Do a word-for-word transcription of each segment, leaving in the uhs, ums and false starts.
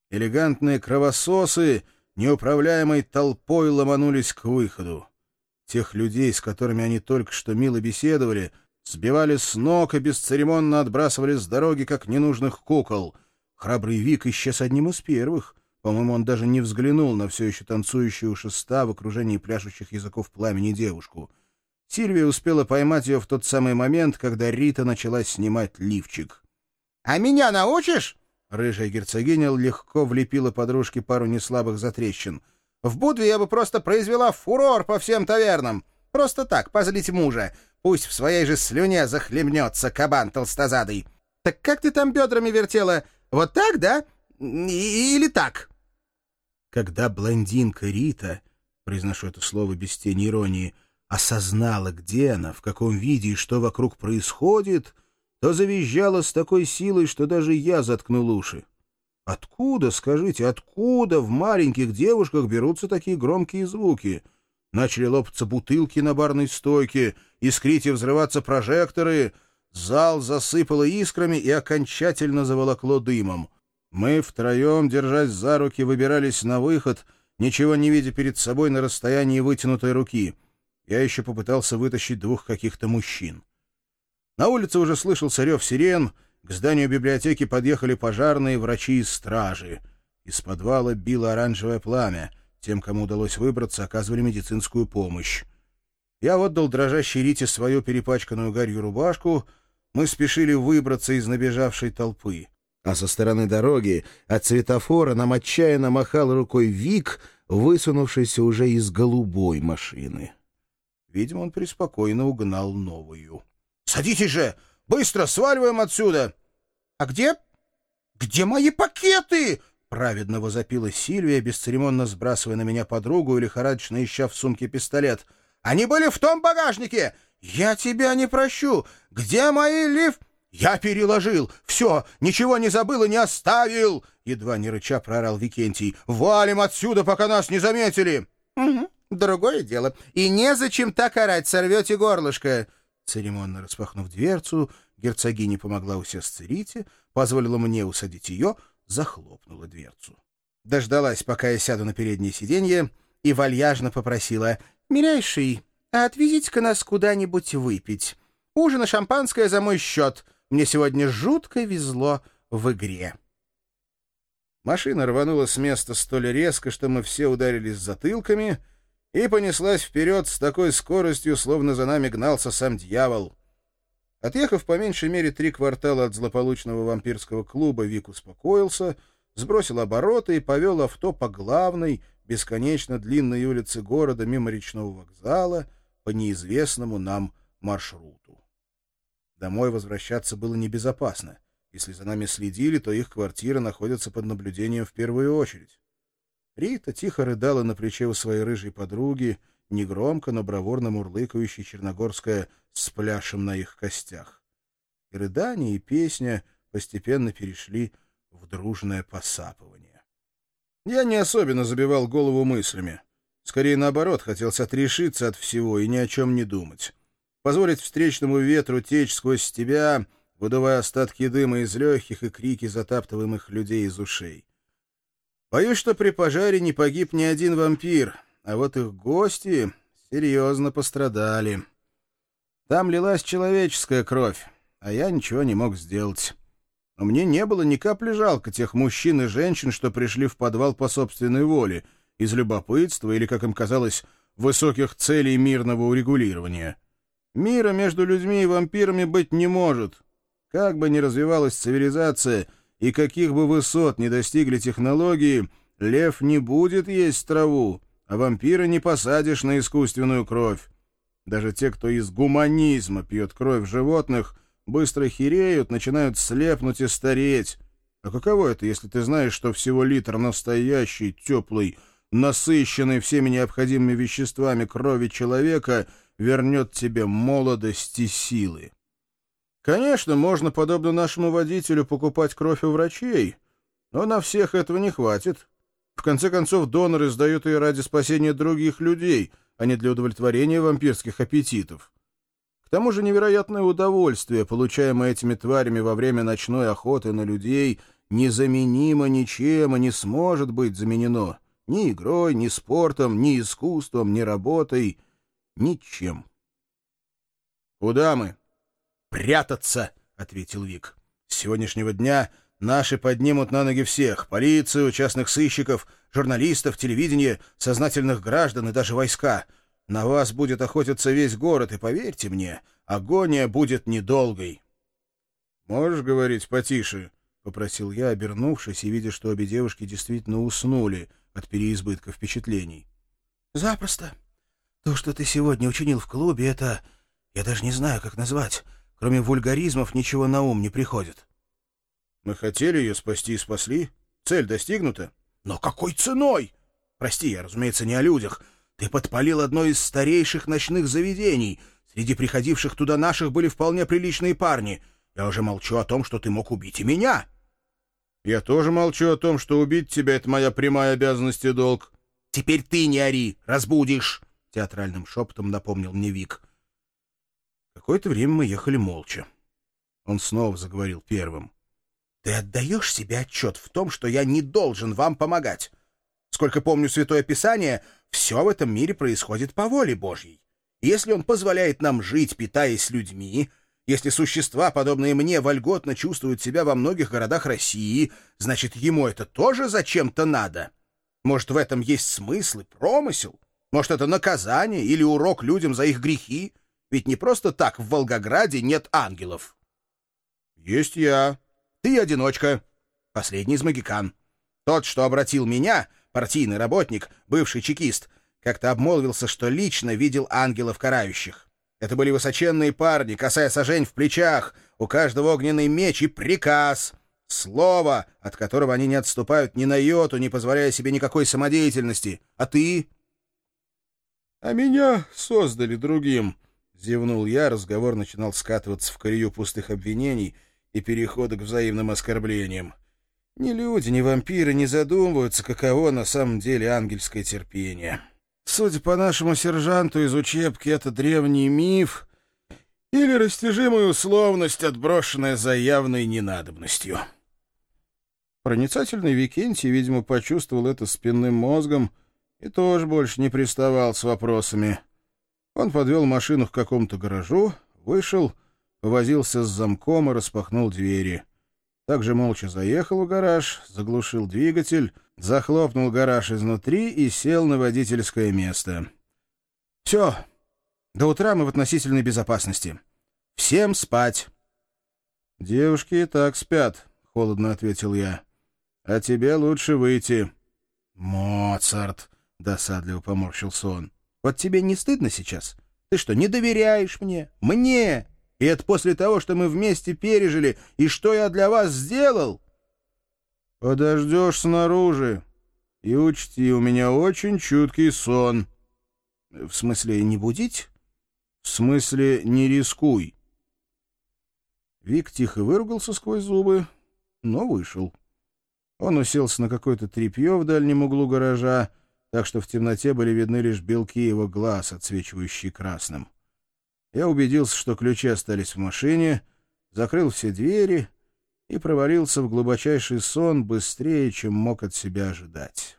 Элегантные кровососы неуправляемой толпой ломанулись к выходу. Тех людей, с которыми они только что мило беседовали, сбивали с ног и бесцеремонно отбрасывали с дороги, как ненужных кукол. Храбрый Вик исчез одним из первых. По-моему, он даже не взглянул на все еще танцующую у шеста в окружении пляшущих языков пламени девушку. Сильвия успела поймать ее в тот самый момент, когда Рита начала снимать лифчик. — А меня научишь? — рыжая герцогиня легко влепила подружке пару неслабых затрещин. — В Будве я бы просто произвела фурор по всем тавернам. Просто так, позлить мужа. Пусть в своей же слюне захлебнется кабан толстозадый. Так как ты там бедрами вертела? Вот так, да? И- или так? Когда блондинка Рита, произношу это слово без тени иронии, осознала, где она, в каком виде и что вокруг происходит, то завизжала с такой силой, что даже я заткнул уши. Откуда, скажите, откуда в маленьких девушках берутся такие громкие звуки? Начали лопаться бутылки на барной стойке, искрить и взрываться прожекторы. Зал засыпало искрами и окончательно заволокло дымом. Мы втроем, держась за руки, выбирались на выход, ничего не видя перед собой на расстоянии вытянутой руки. Я еще попытался вытащить двух каких-то мужчин. На улице уже слышался рев сирен, к зданию библиотеки подъехали пожарные, врачи и стражи. Из подвала било оранжевое пламя. Тем, кому удалось выбраться, оказывали медицинскую помощь. Я отдал дрожащей Рите свою перепачканную гарью рубашку. Мы спешили выбраться из набежавшей толпы. А со стороны дороги от светофора нам отчаянно махал рукой Вик, высунувшийся уже из голубой машины. Видимо, он преспокойно угнал новую. — Садитесь же! Быстро сваливаем отсюда! — А где... где мои пакеты? — праведно возопила Сильвия, бесцеремонно сбрасывая на меня подругу и лихорадочно ища в сумке пистолет. — Они были в том багажнике! Я тебя не прощу! Где мои лиф... — Я переложил! Все! Ничего не забыл и не оставил! — едва не рыча проорал Викентий. — Валим отсюда, пока нас не заметили! — Угу, другое дело. И незачем так орать, сорвете горлышко. Церемонно распахнув дверцу, герцогиня помогла усесться Рите, позволила мне усадить ее, захлопнула дверцу. Дождалась, пока я сяду на переднее сиденье, и вальяжно попросила: «Милейший, а отвезите-ка нас куда-нибудь выпить. Ужин и шампанское за мой счет. Мне сегодня жутко везло в игре». Машина рванула с места столь резко, что мы все ударились затылками, и понеслась вперед с такой скоростью, словно за нами гнался сам дьявол. Отъехав по меньшей мере три квартала от злополучного вампирского клуба, Вик успокоился, сбросил обороты и повел авто по главной, бесконечно длинной улице города мимо речного вокзала по неизвестному нам маршруту. Домой возвращаться было небезопасно. Если за нами следили, то их квартира находится под наблюдением в первую очередь. Рита тихо рыдала на плече у своей рыжей подруги, негромко, но бравурно мурлыкающей черногорская «с пляшем на их костях». И рыдание, и песня постепенно перешли в дружное посапывание. Я не особенно забивал голову мыслями. Скорее, наоборот, хотелось отрешиться от всего и ни о чем не думать. Позволить встречному ветру течь сквозь тебя, выдувая остатки дыма из легких и крики затаптываемых людей из ушей. Боюсь, что при пожаре не погиб ни один вампир, а вот их гости серьезно пострадали. Там лилась человеческая кровь, а я ничего не мог сделать. Но мне не было ни капли жалко тех мужчин и женщин, что пришли в подвал по собственной воле, из любопытства или, как им казалось, высоких целей мирного урегулирования. Мира между людьми и вампирами быть не может. Как бы ни развивалась цивилизация и каких бы высот ни достигли технологии, лев не будет есть траву, а вампира не посадишь на искусственную кровь. Даже те, кто из гуманизма пьет кровь животных, быстро хереют, начинают слепнуть и стареть. А каково это, если ты знаешь, что всего литр настоящей, теплой, насыщенной всеми необходимыми веществами крови человека вернет тебе молодость и силы? Конечно, можно, подобно нашему водителю, покупать кровь у врачей, но на всех этого не хватит. В конце концов, доноры сдают ее ради спасения других людей, а не для удовлетворения вампирских аппетитов. К тому же невероятное удовольствие, получаемое этими тварями во время ночной охоты на людей, незаменимо ничем и не сможет быть заменено. Ни игрой, ни спортом, ни искусством, ни работой, ничем. «Куда мы?» «Прятаться», — ответил Вик. «С сегодняшнего дня наши поднимут на ноги всех — полицию, частных сыщиков, журналистов, телевидение, сознательных граждан и даже войска. На вас будет охотиться весь город, и, поверьте мне, агония будет недолгой». «Можешь говорить потише?» — попросил я, обернувшись и видя, что обе девушки действительно уснули от переизбытка впечатлений. «Запросто. То, что ты сегодня учинил в клубе, это... я даже не знаю, как назвать. Кроме вульгаризмов ничего на ум не приходит». «Мы хотели ее спасти и спасли. Цель достигнута». «Но какой ценой? Прости, я, разумеется, не о людях. Ты подпалил одно из старейших ночных заведений. Среди приходивших туда наших были вполне приличные парни. Я уже молчу о том, что ты мог убить и меня». «Я тоже молчу о том, что убить тебя — это моя прямая обязанность и долг». «Теперь ты не ори, разбудишь», — театральным шепотом напомнил мне Вик. Какое-то время мы ехали молча. Он снова заговорил первым. «Ты отдаешь себе отчет в том, что я не должен вам помогать? Сколько помню Святое Писание, все в этом мире происходит по воле Божьей. И если он позволяет нам жить, питаясь людьми, если существа, подобные мне, вольготно чувствуют себя во многих городах России, значит, ему это тоже зачем-то надо. Может, в этом есть смысл и промысел? Может, это наказание или урок людям за их грехи? Ведь не просто так в Волгограде нет ангелов». «Есть я. Ты одиночка. Последний из могикан. Тот, что обратил меня, партийный работник, бывший чекист, как-то обмолвился, что лично видел ангелов карающих. Это были высоченные парни, косая сажень в плечах, у каждого огненный меч и приказ. Слово, от которого они не отступают ни на йоту, не позволяя себе никакой самодеятельности. А ты?» «А меня создали другим», — зевнул я. Разговор начинал скатываться в колею пустых обвинений и перехода к взаимным оскорблениям. Ни люди, ни вампиры не задумываются, каково на самом деле ангельское терпение. Судя по нашему сержанту из учебки, это древний миф или растяжимая условность, отброшенная за явной ненадобностью. Проницательный Викентий, видимо, почувствовал это спинным мозгом и тоже больше не приставал с вопросами. Он подвел машину к какому-то гаражу, вышел, повозился с замком и распахнул двери. Также молча заехал в гараж, заглушил двигатель, захлопнул гараж изнутри и сел на водительское место. «Все. До утра мы в относительной безопасности. Всем спать!» «Девушки и так спят», — холодно ответил я. «А тебе лучше выйти». «Моцарт!» — досадливо поморщился он. «Вот тебе не стыдно сейчас? Ты что, не доверяешь мне? Мне? И это после того, что мы вместе пережили, и что я для вас сделал?» «Подождешь снаружи. И учти, у меня очень чуткий сон». «В смысле, не будить?» «В смысле, не рискуй». Вик тихо выругался сквозь зубы, но вышел. Он уселся на какое-то тряпье в дальнем углу гаража, так что в темноте были видны лишь белки его глаз, отсвечивающие красным. Я убедился, что ключи остались в машине, закрыл все двери и провалился в глубочайший сон быстрее, чем мог от себя ожидать.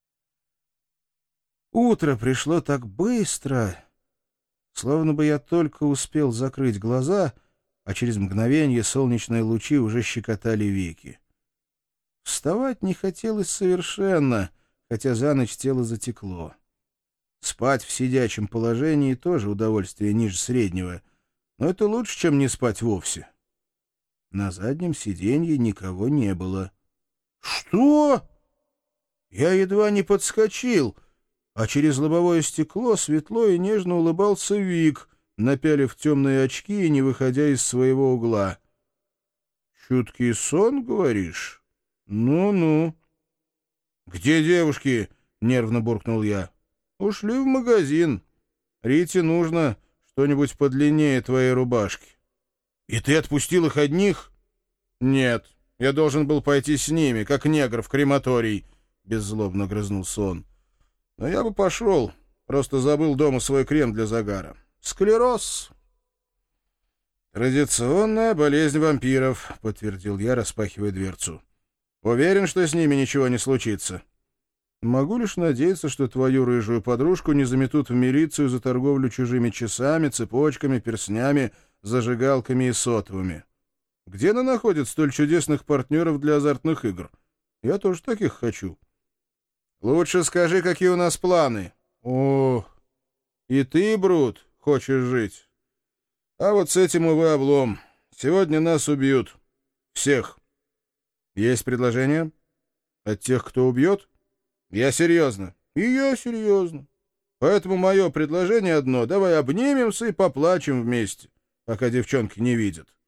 Утро пришло так быстро, словно бы я только успел закрыть глаза, а через мгновение солнечные лучи уже щекотали веки. Вставать не хотелось совершенно, хотя за ночь тело затекло. Спать в сидячем положении тоже удовольствие ниже среднего, но это лучше, чем не спать вовсе. На заднем сиденье никого не было. «Что?» Я едва не подскочил, а через лобовое стекло светло и нежно улыбался Вик, напялив темные очки и не выходя из своего угла. «Чуткий сон, говоришь? Ну-ну». «Где девушки?» — нервно буркнул я. «Ушли в магазин. Рите нужно что-нибудь подлиннее твоей рубашки». «И ты отпустил их одних?» «Нет, я должен был пойти с ними, как негр в крематорий», — беззлобно грызнулся он. «Но я бы пошел, просто забыл дома свой крем для загара. Склероз». «Традиционная болезнь вампиров», — подтвердил я, распахивая дверцу. Уверен, что с ними ничего не случится. Могу лишь надеяться, что твою рыжую подружку не заметут в милицию за торговлю чужими часами, цепочками, перстнями, зажигалками и сотовыми. Где она находит столь чудесных партнеров для азартных игр? Я тоже таких хочу. Лучше скажи, какие у нас планы. О, и ты, Брут, хочешь жить? А вот с этим, увы, облом. Сегодня нас убьют. Всех. Есть предложение? От тех, кто убьет? Я серьезно. И я серьезно. Поэтому мое предложение одно. Давай обнимемся и поплачем вместе, пока девчонки не видят.